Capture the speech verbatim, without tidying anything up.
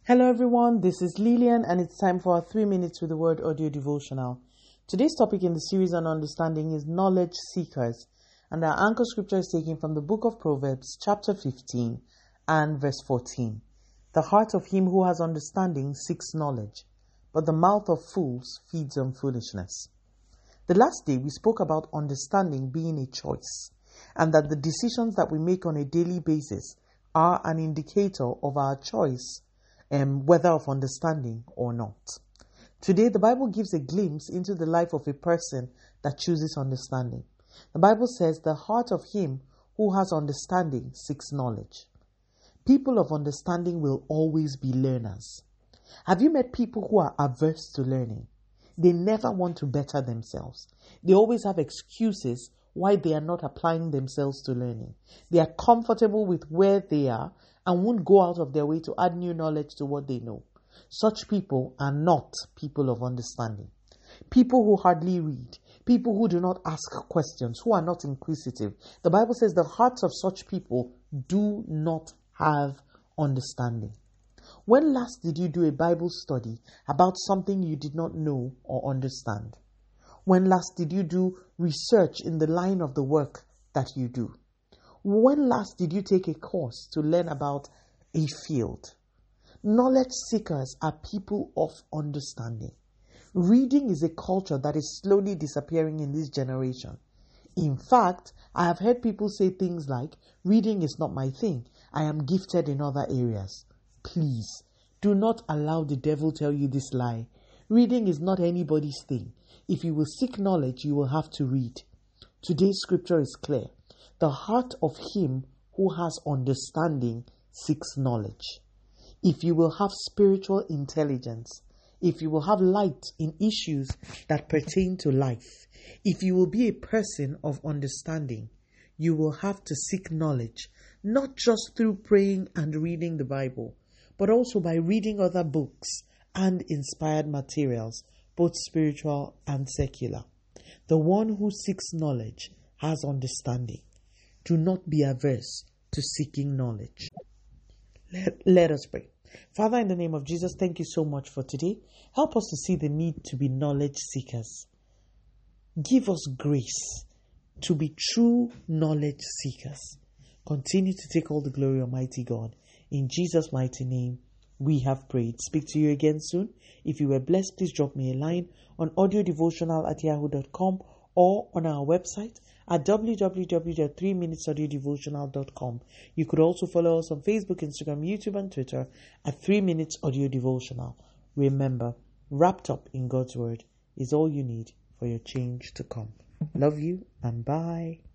Hello everyone, this is Lillian and it's time for our three minutes with the word audio devotional. Today's topic in the series on understanding is knowledge seekers, and our anchor scripture is taken from the book of Proverbs chapter fifteen and verse fourteen. The heart of him who has understanding seeks knowledge, but the mouth of fools feeds on foolishness. The last day we spoke about understanding being a choice, and that the decisions that we make on a daily basis are an indicator of our choice, um, whether of understanding or not. Today, the Bible gives a glimpse into the life of a person that chooses understanding. The Bible says, the heart of him who has understanding seeks knowledge. People of understanding will always be learners. Have you met people who are averse to learning? They never want to better themselves. They always have excuses why they are not applying themselves to learning. They are comfortable with where they are and won't go out of their way to add new knowledge to what they know. Such people are not people of understanding. People who hardly read, people who do not ask questions, who are not inquisitive. The Bible says the hearts of such people do not have understanding. When last did you do a Bible study about something you did not know or understand? When last did you do research in the line of the work that you do? When last did you take a course to learn about a field? Knowledge seekers are people of understanding. Reading is a culture that is slowly disappearing in this generation. In fact, I have heard people say things like, reading is not my thing. I am gifted in other areas. Please, do not allow the devil tell you this lie. Reading is not anybody's thing. If you will seek knowledge, you will have to read. Today's scripture is clear. The heart of him who has understanding seeks knowledge. If you will have spiritual intelligence, if you will have light in issues that pertain to life, if you will be a person of understanding, you will have to seek knowledge, not just through praying and reading the Bible, but also by reading other books and inspired materials, both spiritual and secular. The one who seeks knowledge has understanding. Do not be averse to seeking knowledge. Let, let us pray. Father, in the name of Jesus, thank you so much for today. Help us to see the need to be knowledge seekers. Give us grace to be true knowledge seekers. Continue to take all the glory, Almighty God. In Jesus' mighty name, we have prayed. Speak to you again soon. If you were blessed, please drop me a line on audiodevotional at yahoo dot com or on our website at w w w dot three minutes audio devotional dot com. You could also follow us on Facebook, Instagram, YouTube, and Twitter at three minutes audio devotional. Remember, wrapped up in God's word is all you need for your change to come. Love you and bye.